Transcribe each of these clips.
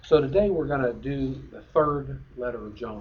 So today we're going to do the third letter of John.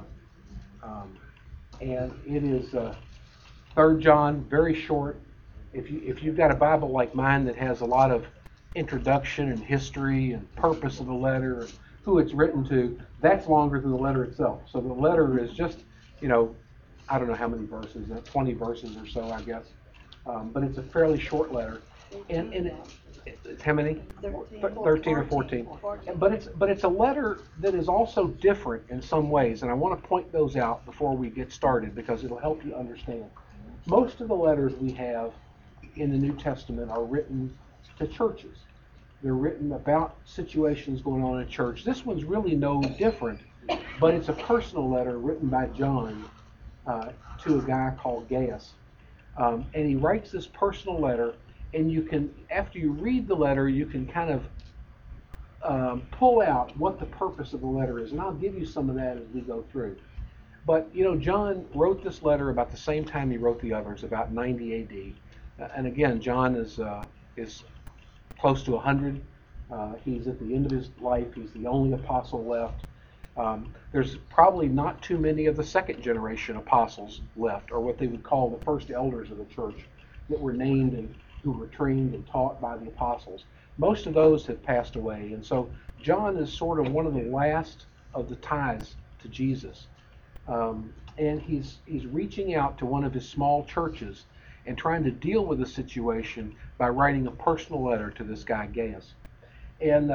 And it is 3rd John, very short. If you've got a Bible like mine that has a lot of introduction and history and purpose of the letter, and who it's written to, that's longer than the letter itself. So the letter is just, I don't know how many verses, 20 verses or so, I guess. But it's a fairly short letter. And it's how many? 13 or 14. But it's a letter that is also different in some ways, and I want to point those out before we get started because it'll help you understand. Most of the letters we have in the New Testament are written to churches. They're written about situations going on in church. This one's really no different, but it's a personal letter written by John to a guy called Gaius. And he writes this personal letter, and you can, after you read the letter, you can kind of pull out what the purpose of the letter is, and I'll give you some of that as we go through. But, John wrote this letter about the same time he wrote the others, about 90 A.D. And again, John is close to 100. He's at the end of his life. He's the only apostle left. There's probably not too many of the second generation apostles left, or what they would call the first elders of the church that were named and who were trained and taught by the apostles. Most of those have passed away, and so John is sort of one of the last of the ties to Jesus. And he's reaching out to one of his small churches and trying to deal with the situation by writing a personal letter to this guy Gaius. And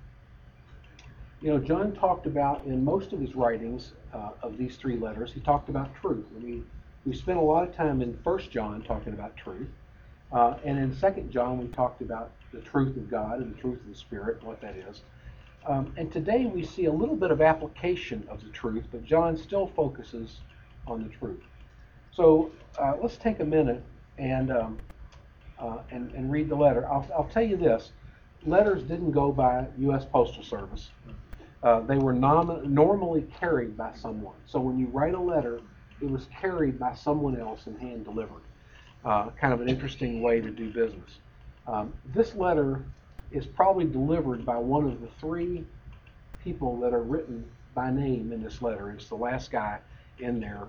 John talked about in most of his writings of these three letters, he talked about truth. And we spent a lot of time in 1 John talking about truth. And in 2 John, we talked about the truth of God and the truth of the Spirit, and what that is. And today we see a little bit of application of the truth, but John still focuses on the truth. So let's take a minute and read the letter. I'll tell you this. Letters didn't go by U.S. Postal Service. They were normally carried by someone. So when you write a letter, it was carried by someone else and hand-delivered. Kind of an interesting way to do business. This letter is probably delivered by one of the three people that are written by name in this letter. It's the last guy in there,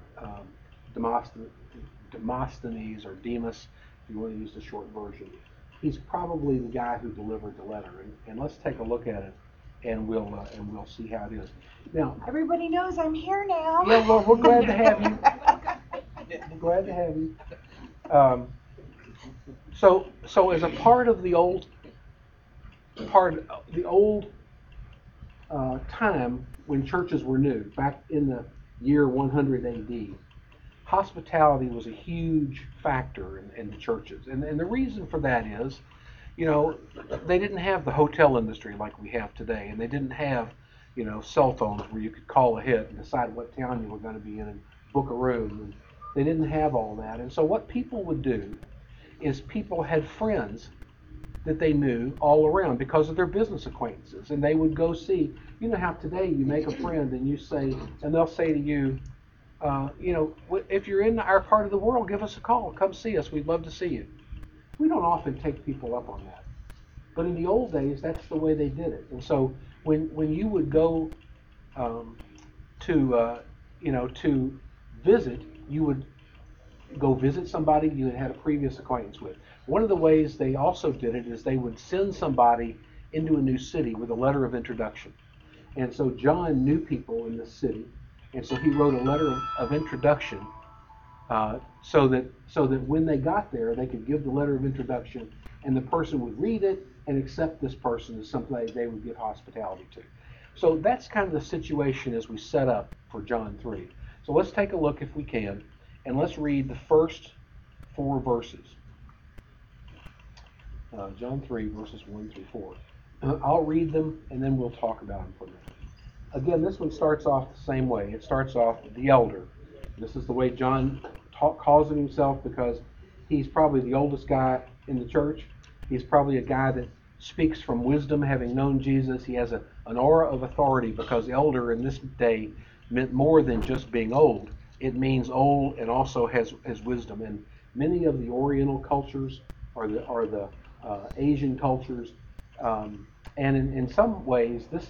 Demosthenes or Demas, if you want to use the short version. He's probably the guy who delivered the letter, and let's take a look at it, and we'll see how it is. Now, everybody knows I'm here now. Yeah, well, we're glad to have you. We're glad to have you. So as a part of the old time when churches were new, back in the year 100 A.D., hospitality was a huge factor in the churches. And the reason for that is, they didn't have the hotel industry like we have today, and they didn't have, cell phones where you could call ahead and decide what town you were going to be in and book a room. And they didn't have all that. And so what people would do is people had friends that they knew all around because of their business acquaintances, and they would go see. You know how today you make a friend and you say, and they'll say to you, if you're in our part of the world, give us a call. Come see us. We'd love to see you. We don't often take people up on that, but in the old days, that's the way they did it. And so when you would go to visit, you would go visit somebody you had had a previous acquaintance with. One of the ways they also did it is they would send somebody into a new city with a letter of introduction. And so John knew people in this city, and so he wrote a letter of introduction so that when they got there, they could give the letter of introduction, and the person would read it and accept this person as somebody they would give hospitality to. So that's kind of the situation as we set up for John 3. So let's take a look if we can, and let's read the first 4 verses. John 3, verses 1 through 4. I'll read them, and then we'll talk about them for a minute. Again, this one starts off the same way. It starts off the elder. This is the way John calls himself because he's probably the oldest guy in the church. He's probably a guy that speaks from wisdom, having known Jesus. He has an aura of authority because elder in this day meant more than just being old. It means old and also has wisdom. And many of the Oriental cultures or the Asian cultures, and in some ways this is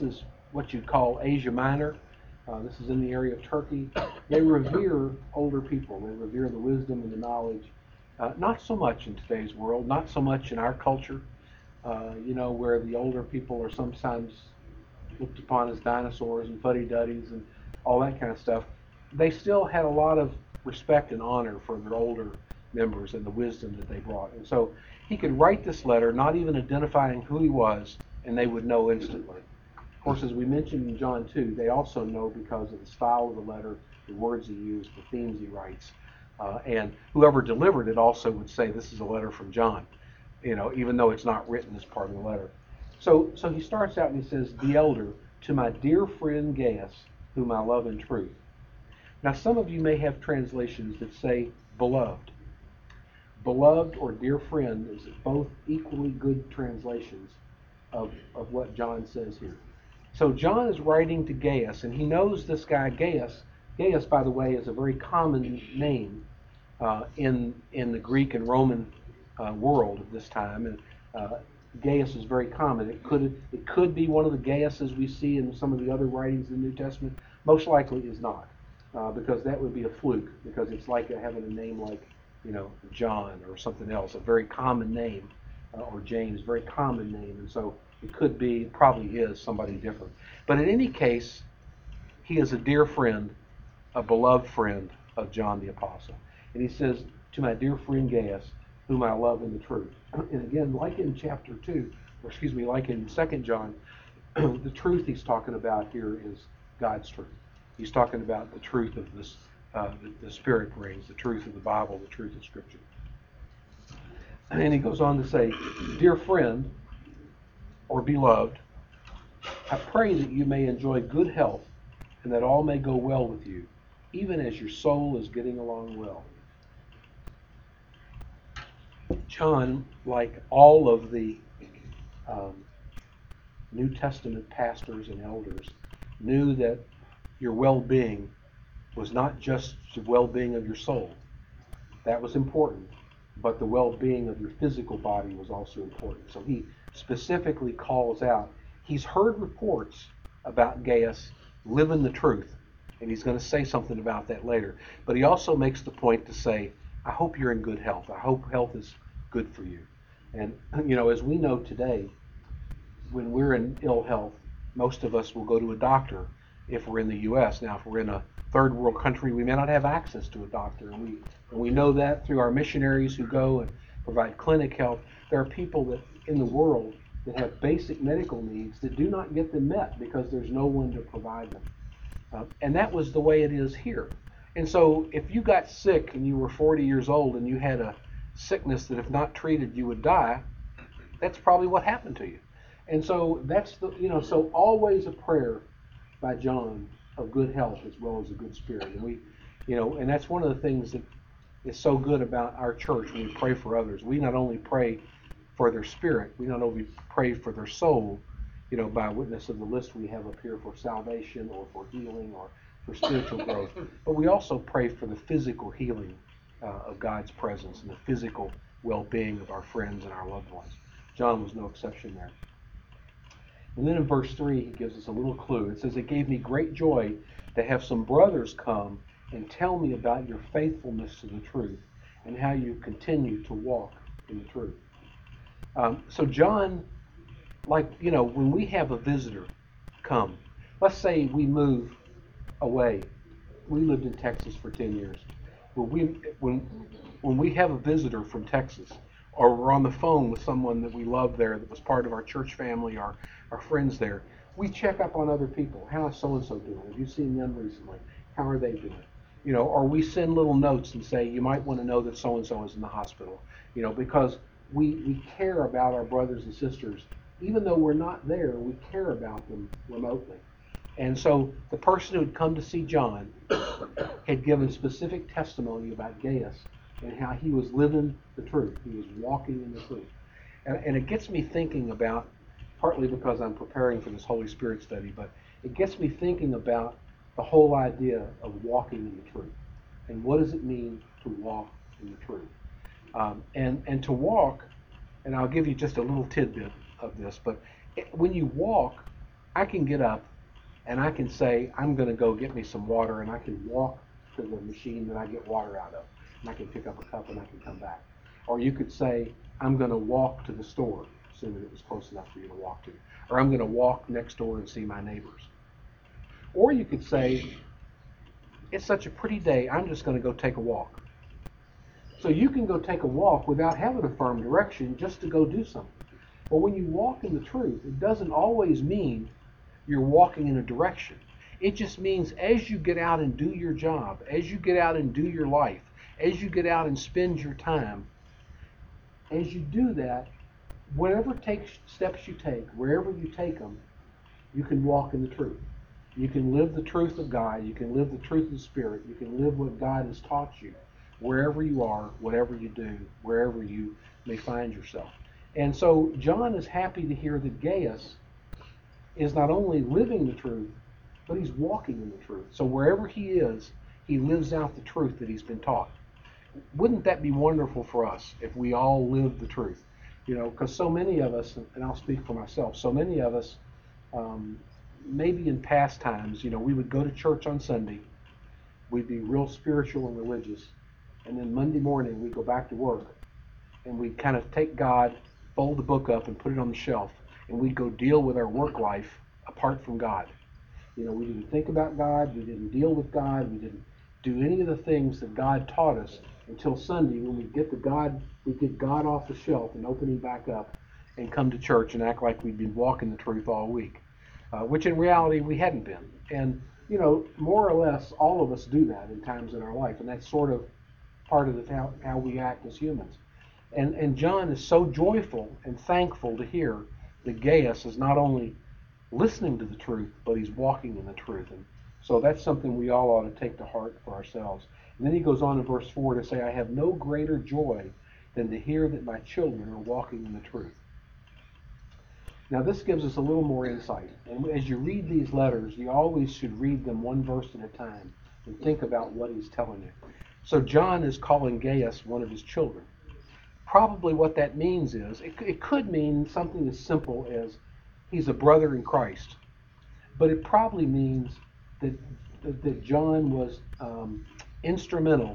what you'd call Asia Minor. This is in the area of Turkey. They revere older people. They revere the wisdom and the knowledge. Not so much in today's world, not so much in our culture, where the older people are sometimes looked upon as dinosaurs and fuddy-duddies and all that kind of stuff. They still had a lot of respect and honor for their older members and the wisdom that they brought. And so he could write this letter, not even identifying who he was, and they would know instantly. Of course, as we mentioned in John 2, they also know because of the style of the letter, the words he used, the themes he writes. And whoever delivered it also would say, this is a letter from John, even though it's not written as part of the letter. So he starts out and he says, the elder, to my dear friend Gaius, whom I love in truth. Now, some of you may have translations that say beloved. Beloved or dear friend is both equally good translations of what John says here. So John is writing to Gaius, and he knows this guy Gaius. Gaius, by the way, is a very common name in the Greek and Roman world at this time. And Gaius is very common. It could be one of the Gaiuses we see in some of the other writings in the New Testament. Most likely is not, because that would be a fluke, because it's like having a name like John or something else, a very common name, or James, very common name, and so it could be, probably is somebody different. But in any case, he is a dear friend, a beloved friend of John the Apostle. And he says, to my dear friend Gaius, whom I love in the truth. And again, like in chapter 2, like in 2 John, the truth he's talking about here is God's truth. He's talking about the truth of this, the Spirit brings, the truth of the Bible, the truth of Scripture. And he goes on to say, dear friend, or beloved, I pray that you may enjoy good health and that all may go well with you, even as your soul is getting along well. John, like all of the New Testament pastors and elders, knew that your well-being was not just the well-being of your soul. That was important, but the well-being of your physical body was also important. So he specifically calls out, he's heard reports about Gaius living the truth, and he's going to say something about that later. But he also makes the point to say, I hope you're in good health. I hope health is good for you. And, as we know today, when we're in ill health, most of us will go to a doctor if we're in the U.S. Now, if we're in a third world country, we may not have access to a doctor. And we know that through our missionaries who go and provide clinic health. There are people that in the world that have basic medical needs that do not get them met because there's no one to provide them. And that was the way it is here. And so if you got sick and you were 40 years old and you had a sickness that if not treated you would die, that's probably what happened to you. And so that's so always a prayer by John of good health as well as a good spirit. And we, and that's one of the things that is so good about our church when we pray for others. We not only pray for their spirit, we not only pray for their soul, by witness of the list we have up here for salvation or for healing or for spiritual growth, but we also pray for the physical healing of God's presence and the physical well-being of our friends and our loved ones. John was no exception there. And then in verse 3, he gives us a little clue. It says, it gave me great joy to have some brothers come and tell me about your faithfulness to the truth and how you continue to walk in the truth. So John, when we have a visitor come, let's say we move away. We lived in Texas for 10 years. When we have a visitor from Texas, or we're on the phone with someone that we love there that was part of our church family, our friends there, we check up on other people. How is so-and-so doing? Have you seen them recently? How are they doing? Or we send little notes and say, you might want to know that so-and-so is in the hospital. Because we care about our brothers and sisters. Even though we're not there, we care about them remotely. And so the person who had come to see John had given specific testimony about Gaius and how he was living the truth. He was walking in the truth. And it gets me thinking about, partly because I'm preparing for this Holy Spirit study, but it gets me thinking about the whole idea of walking in the truth. And what does it mean to walk in the truth? And to walk, and I'll give you just a little tidbit of this, but when you walk, I can get up and I can say, I'm going to go get me some water, and I can walk to the machine that I get water out of, and I can pick up a cup and I can come back. Or you could say, I'm going to walk to the store, assuming it was close enough for you to walk to. Or I'm going to walk next door and see my neighbors. Or you could say, it's such a pretty day, I'm just going to go take a walk. So you can go take a walk without having a firm direction, just to go do something. But when you walk in the truth, it doesn't always mean you're walking in a direction. It just means as you get out and do your job, as you get out and do your life, as you get out and spend your time, as you do that, whatever steps you take, wherever you take them, you can walk in the truth. You can live the truth of God. You can live the truth of the Spirit. You can live what God has taught you, wherever you are, whatever you do, wherever you may find yourself. And so John is happy to hear that Gaius is not only living the truth, but he's walking in the truth. So wherever he is, he lives out the truth that he's been taught. Wouldn't that be wonderful for us if we all lived the truth? You know, because so many of us, and I'll speak for myself, so many of us, maybe in past times, you know, we would go to church on Sunday, we'd be real spiritual and religious, and then Monday morning we'd go back to work, and we'd kind of take God, fold the book up and put it on the shelf, and we'd go deal with our work life apart from God. You know, we didn't think about God, we didn't deal with God, we didn't do any of the things that God taught us until Sunday, when we get God off the shelf and open him back up and come to church and act like we'd been walking the truth all week, which in reality we hadn't been. And, you know, more or less all of us do that in times in our life, and that's sort of part of how we act as humans. And John is so joyful and thankful to hear that Gaius is not only listening to the truth, but he's walking in the truth. And so that's something we all ought to take to heart for ourselves. And then he goes on in verse 4 to say, I have no greater joy than to hear that my children are walking in the truth. Now this gives us a little more insight. And as you read these letters, you always should read them one verse at a time and think about what he's telling you. So John is calling Gaius one of his children. Probably what that means is, it could mean something as simple as he's a brother in Christ. But it probably means that John was instrumental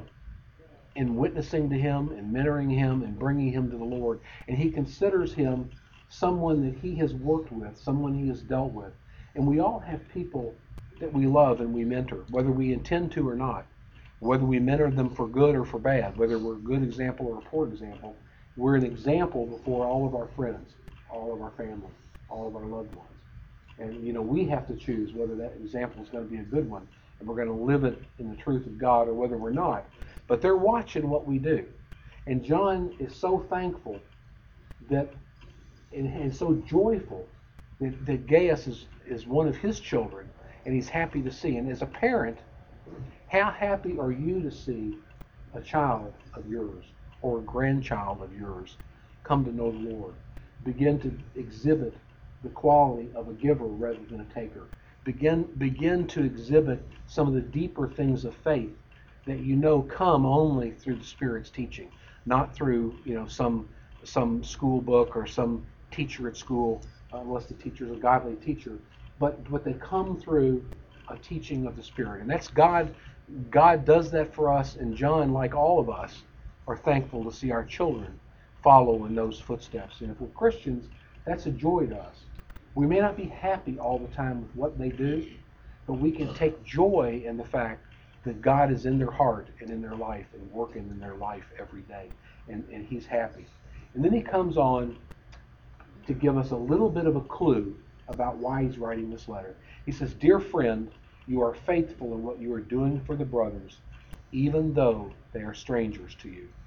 in witnessing to him and mentoring him and bringing him to the Lord. And he considers him someone that he has worked with, someone he has dealt with. And we all have people that we love and we mentor, whether we intend to or not. Whether we mentor them for good or for bad, whether we're a good example or a poor example, we're an example before all of our friends, all of our family, all of our loved ones. And, you know, we have to choose whether that example is going to be a good one and we're going to live it in the truth of God or whether we're not. But they're watching what we do. And John is so thankful that and so joyful that Gaius is one of his children, and he's happy to see. And as a parent, how happy are you to see a child of yours or a grandchild of yours come to know the Lord, begin to exhibit the quality of a giver rather than a taker, begin to exhibit some of the deeper things of faith that you know come only through the Spirit's teaching, not through, you know, some school book or some teacher at school, unless the teacher is a godly teacher, but they come through a teaching of the Spirit. And that's God. God does that for us, and John, like all of us, are thankful to see our children follow in those footsteps. And if we're Christians, that's a joy to us. We may not be happy all the time with what they do, but we can take joy in the fact that God is in their heart and in their life and working in their life every day, and he's happy. And then he comes on to give us a little bit of a clue about why he's writing this letter. He says, Dear friend, you are faithful in what you are doing for the brothers, even though they are strangers to you.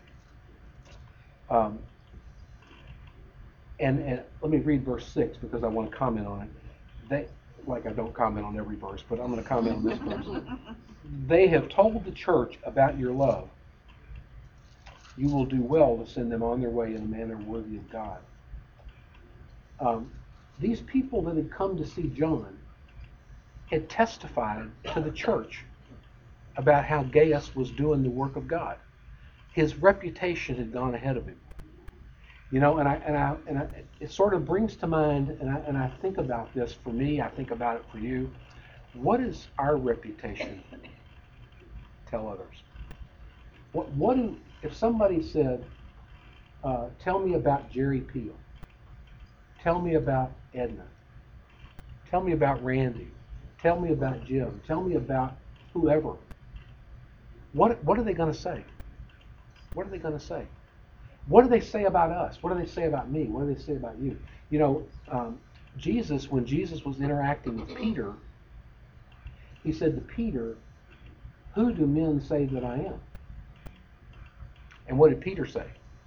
And let me read verse 6 because I want to comment on it. I don't comment on every verse, but I'm going to comment on this verse. They have told the church about your love. You will do well to send them on their way in a manner worthy of God. These people that had come to see John had testified to the church about how Gaius was doing the work of God. His reputation had gone ahead of him. It sort of brings to mind, and I think about this for me. I think about it for you. What is our reputation tell others? If somebody said, "Tell me about Jerry Peel. Tell me about Edna. Tell me about Randy. Tell me about Jim. Tell me about whoever." What are they going to say? What are they going to say? What do they say about us? What do they say about me? What do they say about you? Jesus, when Jesus was interacting with Peter, he said to Peter, "Who do men say that I am?" And what did Peter say?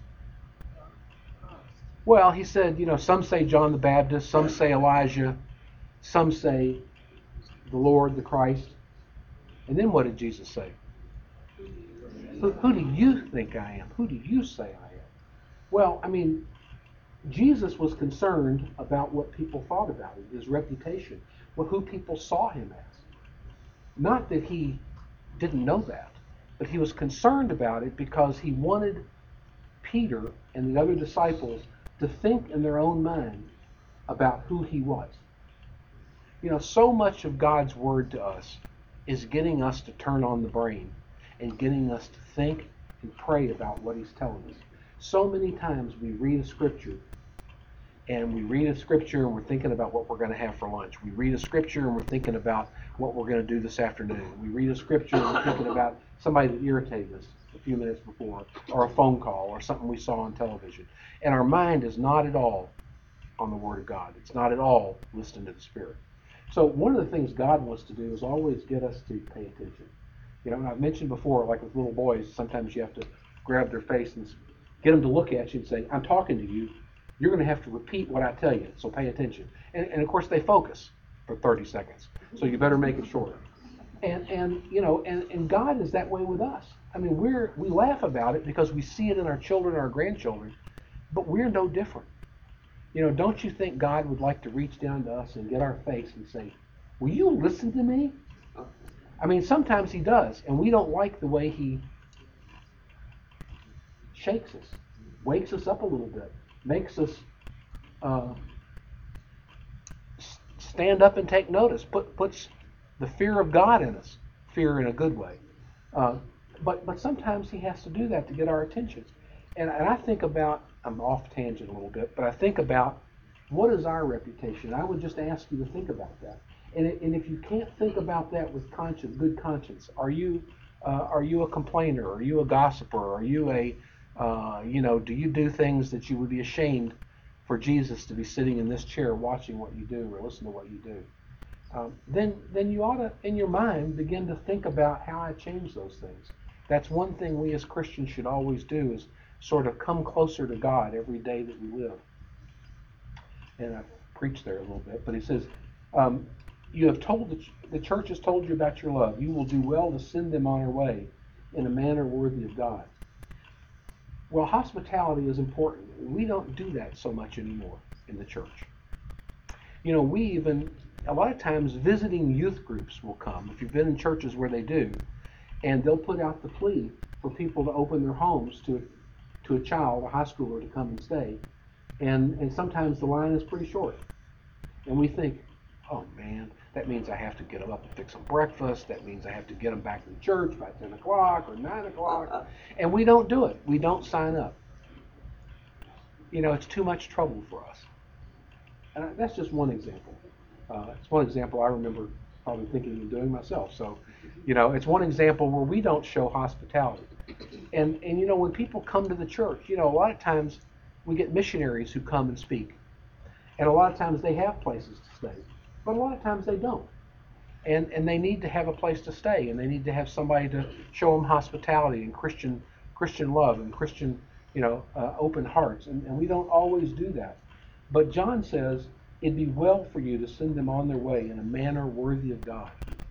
Well, he said, some say John the Baptist, some say Elijah, some say the Lord, the Christ. And then what did Jesus say? Who do you think I am? Who do you say I am? Well, Jesus was concerned about what people thought about him, his reputation, who people saw him as. Not that he didn't know that, but he was concerned about it because he wanted Peter and the other disciples to think in their own mind about who he was. So much of God's word to us is getting us to turn on the brain and getting us to think and pray about what he's telling us. So many times we read a scripture and we're thinking about what we're going to have for lunch. We read a scripture and we're thinking about what we're going to do this afternoon. We read a scripture and we're thinking about somebody that irritated us a few minutes before, or a phone call, or something we saw on television. And our mind is not at all on the Word of God. It's not at all listening to the Spirit. So one of the things God wants to do is always get us to pay attention. And I've mentioned before, like with little boys, sometimes you have to grab their face and get them to look at you and say, "I'm talking to you. You're going to have to repeat what I tell you, so pay attention." And of course they focus for 30 seconds, so you better make it short. And God is that way with us. We laugh about it because we see it in our children, our grandchildren, but we're no different. Don't you think God would like to reach down to us and get our face and say, "Will you listen to me?" Sometimes he does, and we don't like the way he shakes us, wakes us up a little bit, makes us stand up and take notice, puts the fear of God in us, fear in a good way. But sometimes he has to do that to get our attention. And I think about, I'm off tangent a little bit, but I think about what is our reputation. I would just ask you to think about that. And if you can't think about that with good conscience, are you a complainer? Are you a gossiper? Are you do you do things that you would be ashamed for Jesus to be sitting in this chair watching what you do or listen to what you do? Then you ought to, in your mind, begin to think about how I change those things. That's one thing we as Christians should always do, is sort of come closer to God every day that we live. And I preached there a little bit, but he says, "You have told the church has told you about your love. You will do well to send them on their way in a manner worthy of God." Well, hospitality is important. We don't do that so much anymore in the church. We even, a lot of times, visiting youth groups will come, if you've been in churches where they do, and they'll put out the plea for people to open their homes to a child, a high schooler, to come and stay. And sometimes the line is pretty short. And we think, "Oh man, that means I have to get them up and fix them breakfast. That means I have to get them back to the church by 10 o'clock or 9 o'clock. And we don't do it. We don't sign up. It's too much trouble for us. And that's just one example. It's one example I remember probably thinking of doing myself. So, it's one example where we don't show hospitality. And when people come to the church, a lot of times we get missionaries who come and speak. And a lot of times they have places to stay. But a lot of times they don't. And they need to have a place to stay, and they need to have somebody to show them hospitality and Christian love and Christian, open hearts. And we don't always do that. But John says it'd be well for you to send them on their way in a manner worthy of God.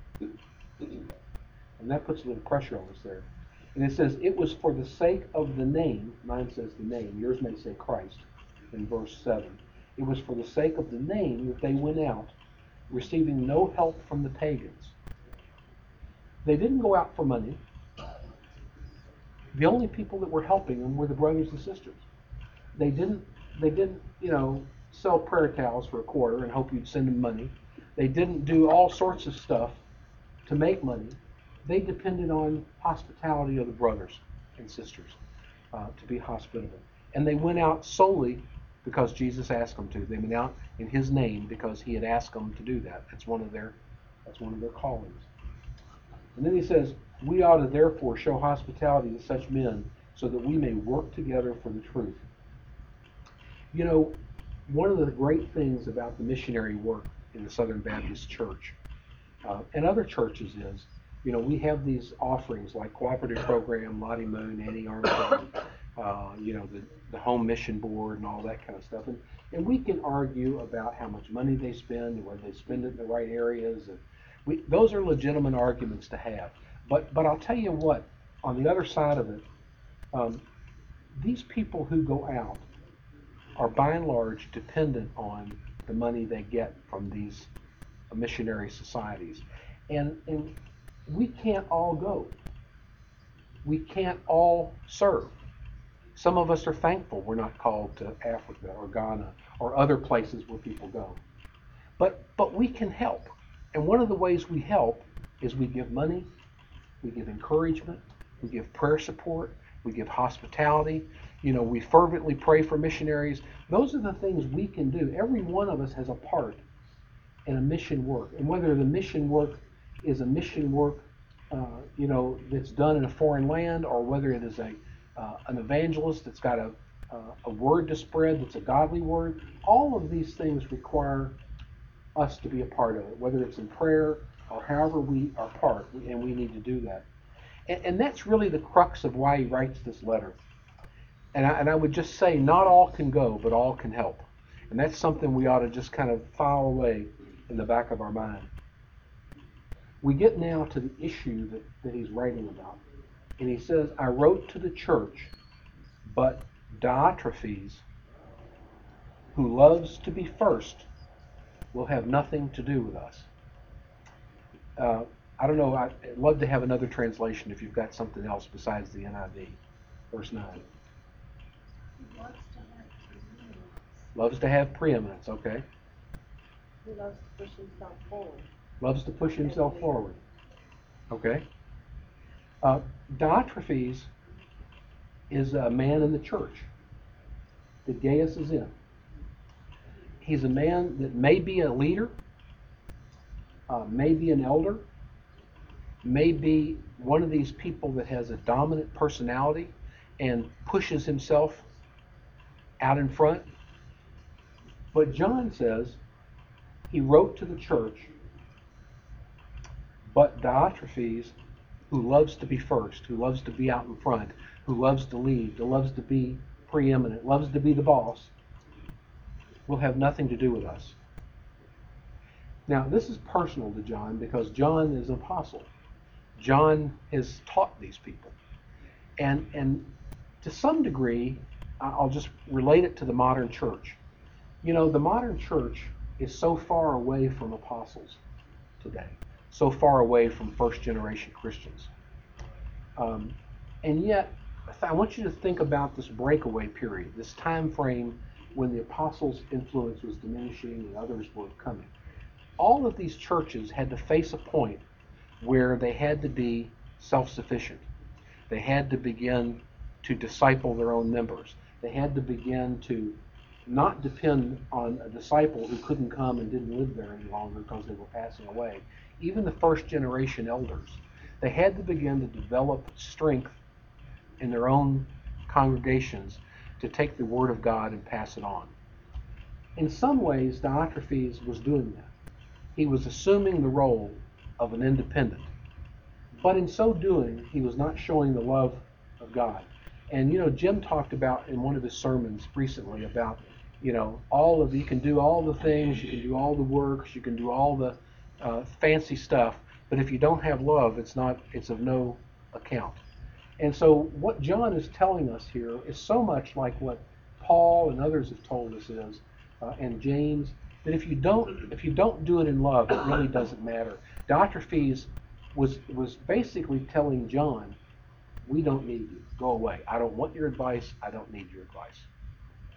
And that puts a little pressure on us there. And it says, "It was for the sake of the name," mine says the name, yours may say Christ in verse 7. "It was for the sake of the name that they went out, receiving no help from the pagans." They didn't go out for money. The only people that were helping them were the brothers and sisters. They didn't, sell prayer towels for a quarter and hope you'd send them money. They didn't do all sorts of stuff to make money. They depended on hospitality of the brothers and sisters to be hospitable. And they went out solely because Jesus asked them to. They went out in His name because He had asked them to do that. That's one of their callings. And then He says, we ought to therefore show hospitality to such men so that we may work together for the truth. One of the great things about the missionary work in the Southern Baptist Church and other churches is, we have these offerings like Cooperative Program, Lottie Moon, Annie Armstrong, the Home Mission Board and all that kind of stuff. And we can argue about how much money they spend and whether they spend it in the right areas. And those are legitimate arguments to have. But I'll tell you what, on the other side of it, these people who go out are by and large dependent on the money they get from these missionary societies. And we can't all go. We can't all serve. Some of us are thankful we're not called to Africa or Ghana or other places where people go. But we can help. And one of the ways we help is we give money, we give encouragement, we give prayer support, we give hospitality. We fervently pray for missionaries. Those are the things we can do. Every one of us has a part in a mission work. And whether the mission work is a mission work, that's done in a foreign land, or whether it is an evangelist that's got a word to spread that's a godly word, all of these things require us to be a part of it, whether it's in prayer or however we are part, and we need to do that. And that's really the crux of why he writes this letter. And I would just say, not all can go, but all can help. And that's something we ought to just kind of file away in the back of our mind. We get now to the issue that he's writing about. And he says, I wrote to the church, but Diotrephes, who loves to be first, will have nothing to do with us. I don't know, I'd love to have another translation if you've got something else besides the NIV. Verse 9. Loves to have preeminence, okay. He loves to push himself forward. Loves to push himself forward. Okay. Diotrephes is a man in the church that Gaius is in. He's a man that may be a leader, may be an elder, may be one of these people that has a dominant personality and pushes himself out in front. But John says he wrote to the church, but Diotrephes, who loves to be first, who loves to be out in front, who loves to lead, who loves to be preeminent, loves to be the boss, will have nothing to do with us. Now, this is personal to John because John is an apostle. John has taught these people. And to some degree, I'll just relate it to the modern church. The modern church is so far away from apostles today, so far away from first generation Christians. And yet, I want you to think about this breakaway period, this time frame when the apostles' influence was diminishing and others were coming. All of these churches had to face a point where they had to be self-sufficient. They had to begin to disciple their own members. They had to begin to not depend on a disciple who couldn't come and didn't live there any longer because they were passing away. Even the first generation elders, they had to begin to develop strength in their own congregations to take the word of God and pass it on. In some ways, Diotrephes was doing that. He was assuming the role of an independent. But in so doing, he was not showing the love of God. And Jim talked about in one of his sermons recently about, you can do all the things, you can do all the works, you can do all the fancy stuff, but if you don't have love, it's of no account. And so what John is telling us here is so much like what Paul and others have told us is, and James, that if you don't do it in love, it really doesn't matter. Diotrephes was basically telling John, we don't need you. Go away. I don't want your advice. I don't need your advice.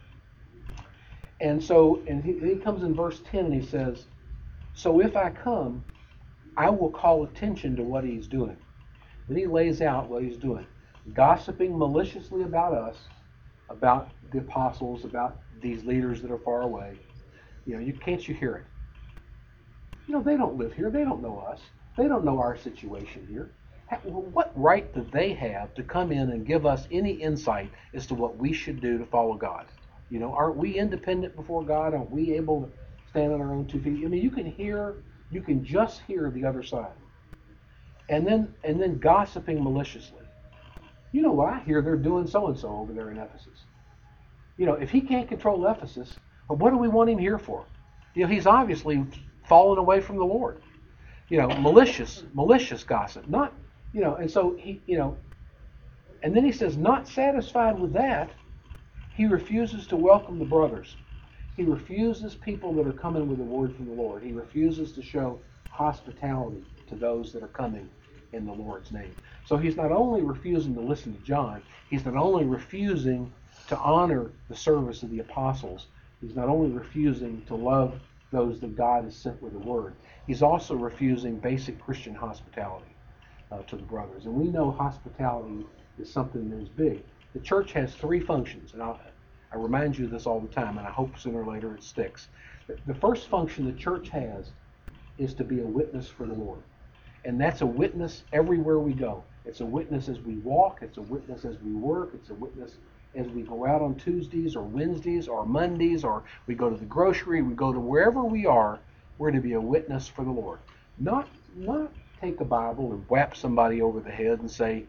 And so, and he comes in verse 10 and he says, so if I come, I will call attention to what he's doing. Then he lays out what he's doing. Gossiping maliciously about us, about the apostles, about these leaders that are far away. Can't you hear it? They don't live here. They don't know us. They don't know our situation here. What right do they have to come in and give us any insight as to what we should do to follow God? Aren't we independent before God? Aren't we able to stand on our own 2 feet? You can just hear the other side. And then gossiping maliciously. What I hear, they're doing so-and-so over there in Ephesus. If he can't control Ephesus, well, what do we want him here for? He's obviously fallen away from the Lord. Malicious gossip. Not, and so and then he says, not satisfied with that, he refuses to welcome the brothers. He refuses people that are coming with a word from the Lord. He refuses to show hospitality to those that are coming in the Lord's name. So he's not only refusing to listen to John, he's not only refusing to honor the service of the apostles, he's not only refusing to love those that God has sent with the word, he's also refusing basic Christian hospitality to the brothers. And we know hospitality is something that is big. The church has 3 functions, and I remind you of this all the time, and I hope sooner or later it sticks. The first function the church has is to be a witness for the Lord. And that's a witness everywhere we go. It's a witness as we walk. It's a witness as we work. It's a witness as we go out on Tuesdays or Wednesdays or Mondays, or we go to the grocery, we go to wherever we are, we're to be a witness for the Lord. Not take a Bible and whap somebody over the head and say,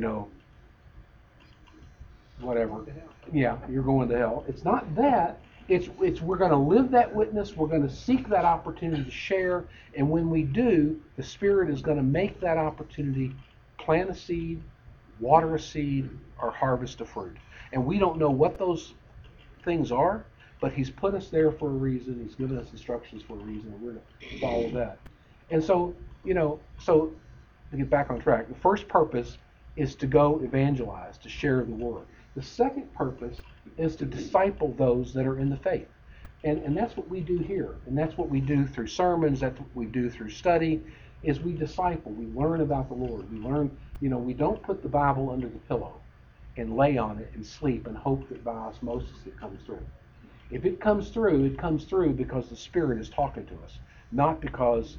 whatever. Yeah, you're going to hell. It's not that. It's we're going to live that witness. We're going to seek that opportunity to share. And when we do, the Spirit is going to make that opportunity plant a seed, water a seed, or harvest a fruit. And we don't know what those things are, but He's put us there for a reason. He's given us instructions for a reason, and we're to follow that. And so, so to get back on track, the first purpose is to go evangelize, to share the word. The second purpose is to disciple those that are in the faith. And that's what we do here. And that's what we do through sermons, that's what we do through study, is we disciple. We learn about the Lord. We learn, we don't put the Bible under the pillow and lay on it and sleep and hope that by osmosis it comes through. If it comes through because the Spirit is talking to us, not because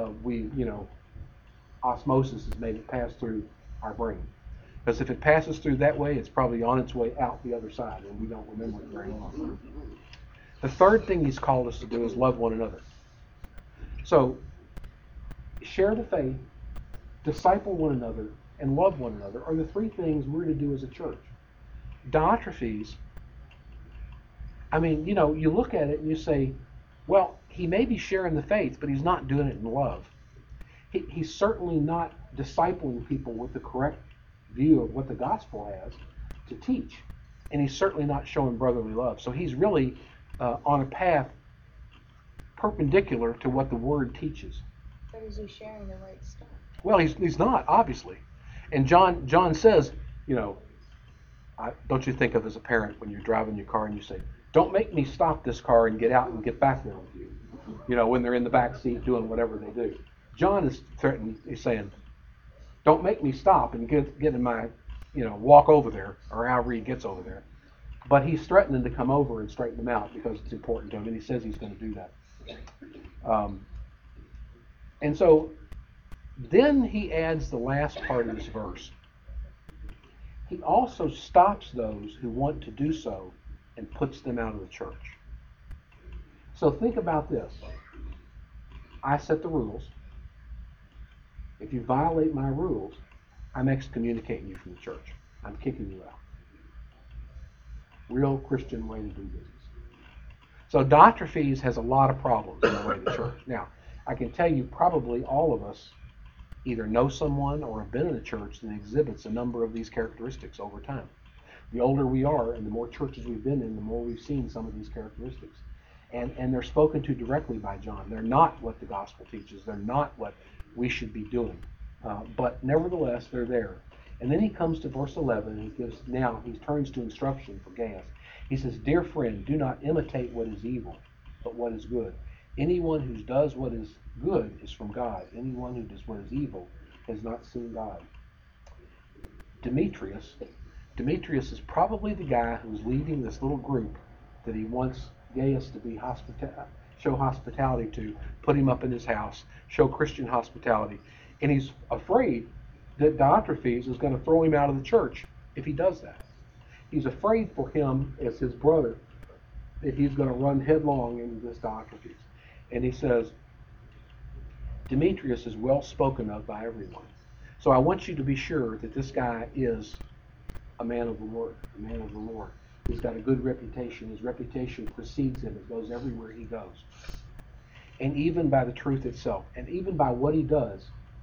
osmosis has made it pass through our brain. Because if it passes through that way, it's probably on its way out the other side, and we don't remember it very long. The third thing He's called us to do is love one another. So, share the faith, disciple one another, and love one another are the 3 things we're to do as a church. Diotrephes, you look at it and you say, well, he may be sharing the faith, but he's not doing it in love. He's certainly not discipling people with the correct view of what the gospel has to teach. And he's certainly not showing brotherly love. So he's really on a path perpendicular to what the Word teaches. But is he sharing the right stuff? Well, he's not, obviously. And John says, don't you think of as a parent when you're driving your car and you say, don't make me stop this car and get out and get back there with you. When they're in the back seat doing whatever they do. John is threatening, he's saying, don't make me stop and get in my, walk over there, or however he gets over there. But he's threatening to come over and straighten them out because it's important to him, and he says he's going to do that. And so then he adds the last part of this verse. He also stops those who want to do so and puts them out of the church. So think about this. I set the rules. If you violate my rules, I'm excommunicating you from the church. I'm kicking you out. Real Christian way to do business. So Diotrephes has a lot of problems in the way of the church. Now, I can tell you probably all of us either know someone or have been in a church that exhibits a number of these characteristics over time. The older we are and the more churches we've been in, the more we've seen some of these characteristics. And they're spoken to directly by John. They're not what the gospel teaches. They're not what we should be doing. But nevertheless, they're there. And then he comes to verse 11 and he turns to instruction for Gaius. He says, "Dear friend, do not imitate what is evil, but what is good. Anyone who does what is good is from God. Anyone who does what is evil has not seen God." Demetrius is probably the guy who's leading this little group that he wants Gaius to be show hospitality to, put him up in his house, show Christian hospitality. And he's afraid that Diotrephes is going to throw him out of the church if he does that. He's afraid for him as his brother that he's going to run headlong into this Diotrephes. And he says, Demetrius is well spoken of by everyone. So I want you to be sure that this guy is a man of the Lord, a man of the Lord. He's got a good reputation. His reputation precedes him. It goes everywhere he goes. And even by the truth itself, and even by what he does,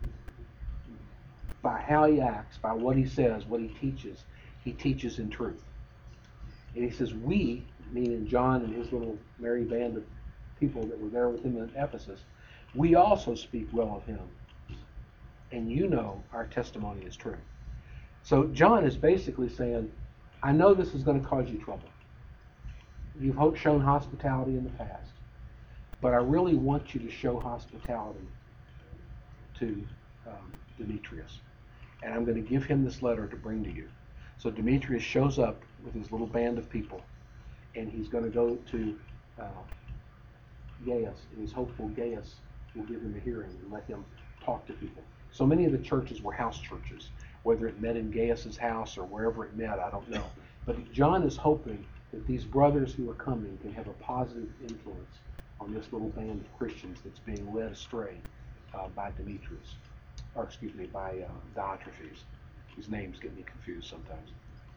by how he acts, by what he says, what he teaches in truth. And he says, we, meaning John and his little merry band of people that were there with him in Ephesus, we also speak well of him. And you know our testimony is true. So John is basically saying, I know this is going to cause you trouble. You've shown hospitality in the past, but I really want you to show hospitality to Demetrius. And I'm going to give him this letter to bring to you. So Demetrius shows up with his little band of people, and he's going to go to Gaius, and he's hopeful Gaius will give him a hearing and let him talk to people. So many of the churches were house churches. Whether it met in Gaius's house or wherever it met, I don't know. But John is hoping that these brothers who are coming can have a positive influence on this little band of Christians that's being led astray by Demetrius, by Diotrephes. These names get me confused sometimes.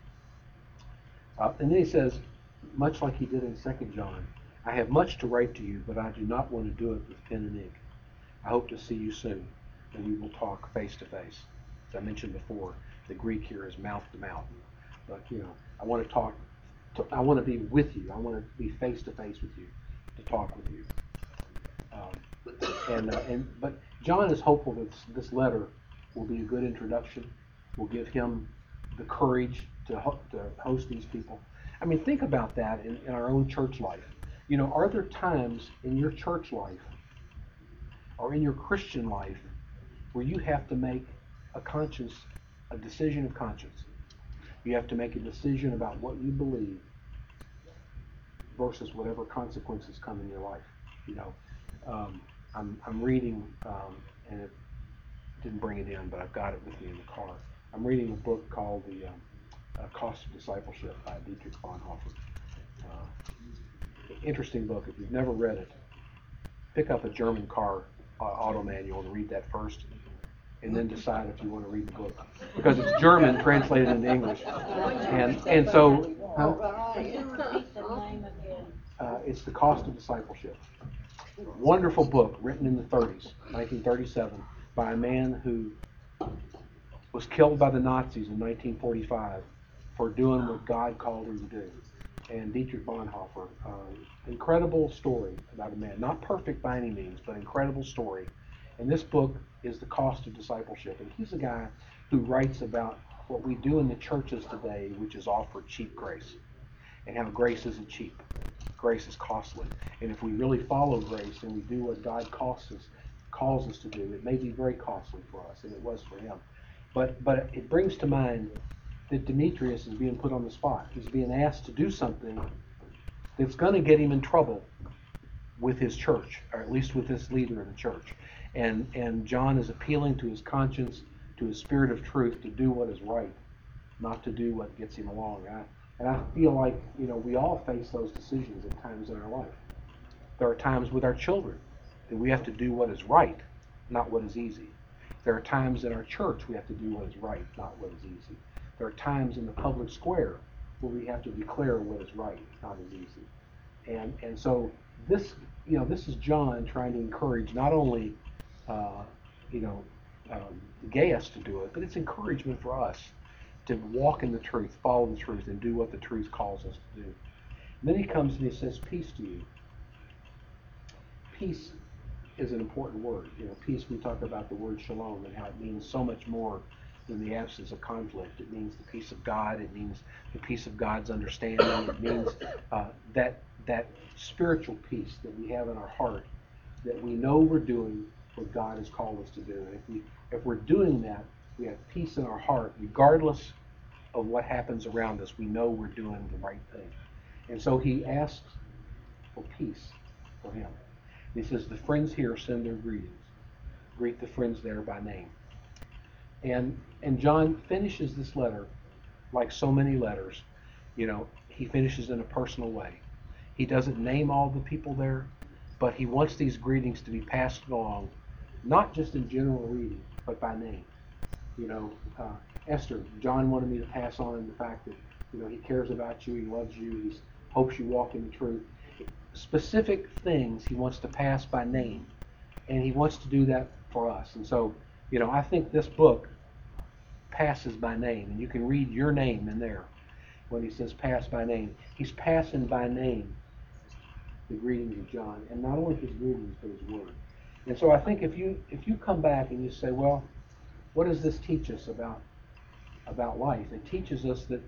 And then he says, much like he did in 2 John, I have much to write to you, but I do not want to do it with pen and ink. I hope to see you soon, and we will talk face to face. As I mentioned before, the Greek here is mouth to mouth. But I want to talk. I want to be with you. I want to be face to face with you, to talk with you. But John is hopeful that this letter will be a good introduction. Will give him the courage to host these people. I mean, think about that in our own church life. Are there times in your church life or in your Christian life where you have to make a decision of conscience? You have to make a decision about what you believe versus whatever consequences come in your life. I'm reading, and it didn't bring it in, but I've got it with me in the car. I'm reading a book called The Cost of Discipleship by Dietrich Bonhoeffer. Interesting book. If you've never read it, pick up a German car auto manual and read that first, and then decide if you want to read the book, because it's German translated into English. And so it's The Cost of Discipleship. Wonderful book written in the 30s, 1937, by a man who was killed by the Nazis in 1945 for doing what God called him to do. And Dietrich Bonhoeffer, incredible story about a man, not perfect by any means, but incredible story. And this book is The Cost of Discipleship. And he's a guy who writes about what we do in the churches today, which is offer cheap grace, and how grace isn't cheap. Grace is costly. And if we really follow grace and we do what God calls us to do, it may be very costly for us, and it was for him. But it brings to mind that Demetrius is being put on the spot. He's being asked to do something that's going to get him in trouble with his church, or at least with this leader of the church. And John is appealing to his conscience, to his spirit of truth, to do what is right, not to do what gets him along. And I feel like we all face those decisions at times in our life. There are times with our children that we have to do what is right, not what is easy. There are times in our church we have to do what is right, not what is easy. There are times in the public square where we have to declare what is right, not as easy. And so this is John trying to encourage not only Gaius to do it, but it's encouragement for us to walk in the truth, follow the truth, and do what the truth calls us to do. And then he comes and he says, peace to you. Peace is an important word. Peace, we talk about the word shalom and how it means so much more in the absence of conflict. It means the peace of God. It means the peace of God's understanding. It means that spiritual peace that we have in our heart, that we know we're doing what God has called us to do. And if we're doing that, we have peace in our heart, regardless of what happens around us. We know we're doing the right thing. And so he asks for peace for him. He says, the friends here send their greetings. Greet the friends there by name. And John finishes this letter like so many letters. He finishes in a personal way. He doesn't name all the people there, but he wants these greetings to be passed along, not just in general reading, but by name. Esther, John wanted me to pass on the fact that he cares about you, he loves you, he hopes you walk in the truth. Specific things he wants to pass by name, and he wants to do that for us. And so, I think this book passes by name, and you can read your name in there when he says pass by name. He's passing by name the greetings of John, and not only his greetings, but his word. And so I think if you come back and you say, well, what does this teach us about life? It teaches us that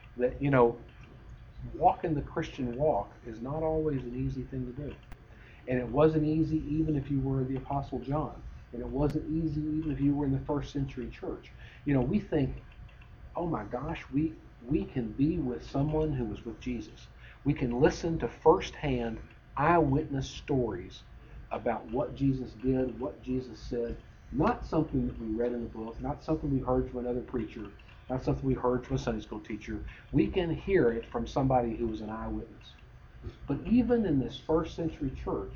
walking the Christian walk is not always an easy thing to do. And it wasn't easy even if you were the Apostle John. And it wasn't easy even if you were in the first century church. We think, oh my gosh, we can be with someone who was with Jesus. We can listen to firsthand eyewitness stories about what Jesus did, what Jesus said. Not something that we read in the book, not something we heard from another preacher, not something we heard from a Sunday school teacher. We can hear it from somebody who was an eyewitness. But even in this first century church,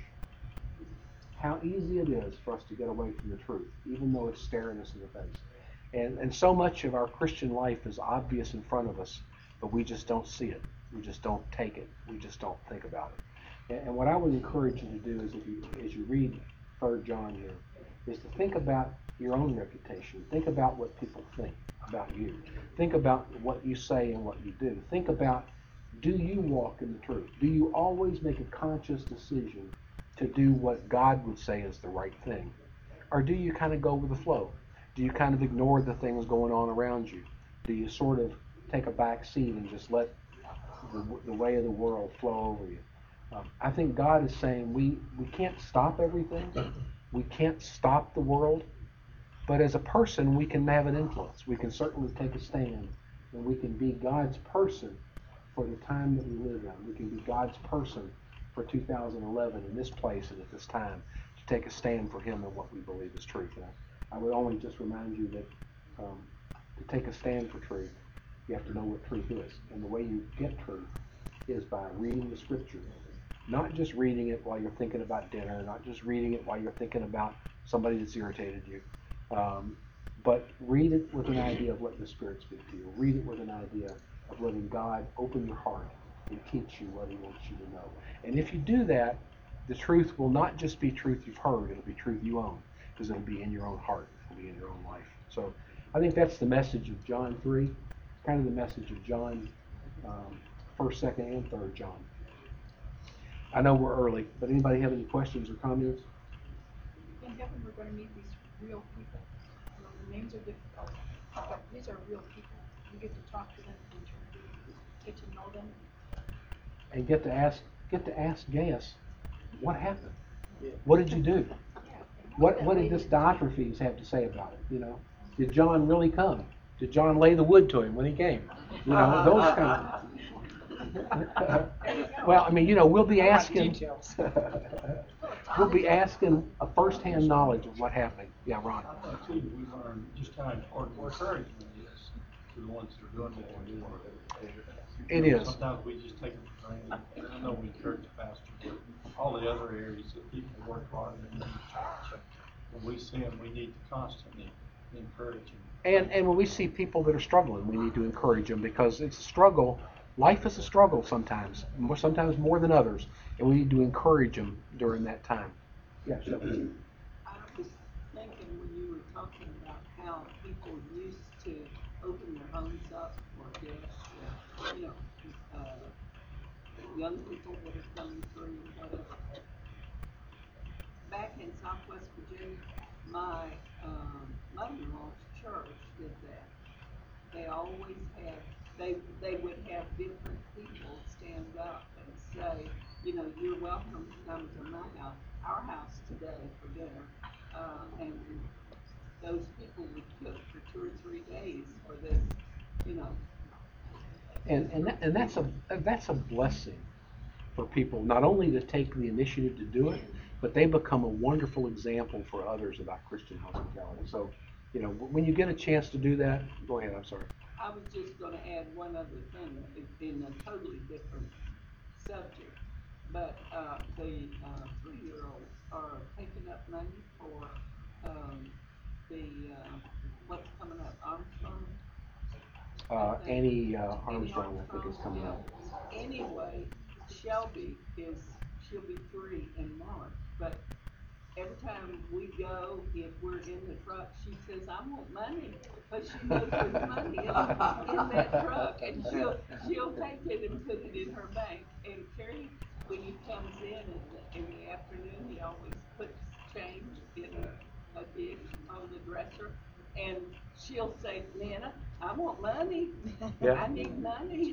how easy it is for us to get away from the truth, even though it's staring us in the face. And so much of our Christian life is obvious in front of us, but we just don't see it. We just don't take it. We just don't think about it. And what I would encourage you to do is, as you read 3 John here, is to think about your own reputation. Think about what people think about you. Think about what you say and what you do. Think about, do you walk in the truth? Do you always make a conscious decision to do what God would say is the right thing? Or do you kind of go with the flow? Do you kind of ignore the things going on around you? Do you sort of take a back seat and just let the way of the world flow over you? I think God is saying we can't stop everything. We can't stop the world. But as a person, we can have an influence. We can certainly take a stand, and we can be God's person for the time that we live in. We can be God's person for 2011 in this place and at this time to take a stand for Him and what we believe is truth. And I would only just remind you that to take a stand for truth, you have to know what truth is. And the way you get truth is by reading the Scripture. Not just reading it while you're thinking about dinner, not just reading it while you're thinking about somebody that's irritated you, but read it with an idea of letting the Spirit speak to you. Read it with an idea of letting God open your heart and teach you what He wants you to know. And if you do that, the truth will not just be truth you've heard, it'll be truth you own, because it'll be in your own heart, it'll be in your own life. So I think that's the message of John 3, kind of the message of John 1st, 2nd, and 3rd John. I know we're early, but anybody have any questions or comments? In heaven, we're going to meet these real people. The names are difficult, but these are real people. You get to talk to them in eternity, get to know them. And get to ask Gaius, what happened? What did you do? What did this Diotrephes have to say about it? Did John really come? Did John lay the wood to him when he came? Those kind of. Well, we'll be asking. We'll be asking a first-hand knowledge of what happened. Yeah, Ron. Too, we learn just how important encouragement is to the ones that are doing what they're doing. It is. Sometimes we just take it for granted. I know we encourage the pastor, but all the other areas that people work hard in the church, when we see them, we need to constantly encourage them. And when we see people that are struggling, we need to encourage them, because it's a struggle. Life is a struggle sometimes more than others, and we need to encourage them during that time. Yeah, sure. I was thinking when you were talking about how people used to open their homes up for guests, young people that are coming through and whatever. Back in Southwest Virginia, my mother-in-law's church did that. They always had, they would have different people stand up and say, you know, you're welcome to come to our house today for dinner. And those people would cook for 2 or 3 days for this, you know. And that's a blessing for people, not only to take the initiative to do it, but they become a wonderful example for others about Christian hospitality. So, you know, when you get a chance to do that, go ahead, I'm sorry. I was just gonna add one other thing in a totally different subject. But, the 3-year-olds are taking up money for, what's coming up, Armstrong? Annie Armstrong, I think, is coming Yeah. up. Anyway, Shelby she'll be 3 in March, but every time we go, if we're in the truck, she says, I want money, but she knows there's money in that truck, and she'll take it and put it in her bank. And Terry, when he comes in the afternoon, he always puts change in a dish on the dresser, and she'll say, Nana, I want money. Yeah. I need money.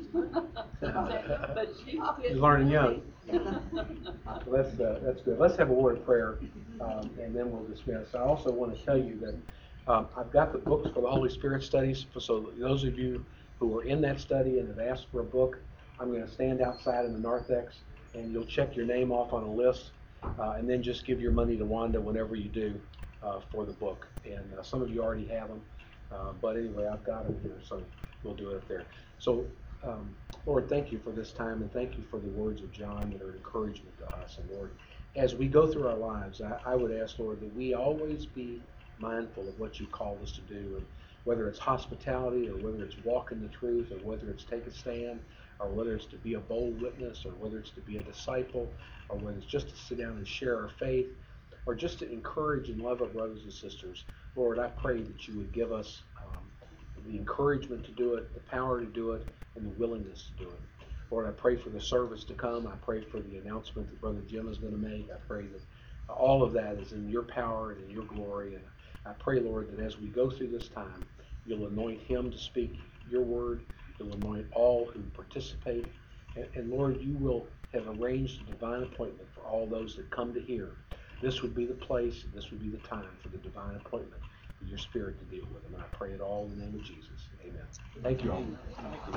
But she's You're learning young. Well, that's good. Let's have a word of prayer, and then we'll dismiss. I also want to tell you that I've got the books for the Holy Spirit studies. So those of you who are in that study and have asked for a book, I'm going to stand outside in the narthex, and you'll check your name off on a list, and then just give your money to Wanda whenever you do for the book. And some of you already have them, but anyway, I've got them here, so we'll do it up there. So, Lord, thank you for this time, and thank you for the words of John that are encouragement to us. And Lord, as we go through our lives, I would ask, Lord, that we always be mindful of what you called us to do, and whether it's hospitality, or whether it's walk in the truth, or whether it's take a stand, or whether it's to be a bold witness, or whether it's to be a disciple, or whether it's just to sit down and share our faith, or just to encourage and love our brothers and sisters. Lord, I pray that you would give us the encouragement to do it, the power to do it, and the willingness to do it. Lord, I pray for the service to come. I pray for the announcement that Brother Jim is going to make. I pray that all of that is in your power and in your glory. And I pray, Lord, that as we go through this time, you'll anoint him to speak your word. You'll anoint all who participate. And Lord, you will have arranged a divine appointment for all those that come to hear. This would be the place, this would be the time for the divine appointment for your Spirit to deal with them. And I pray it all in the name of Jesus. Amen. Thank you all.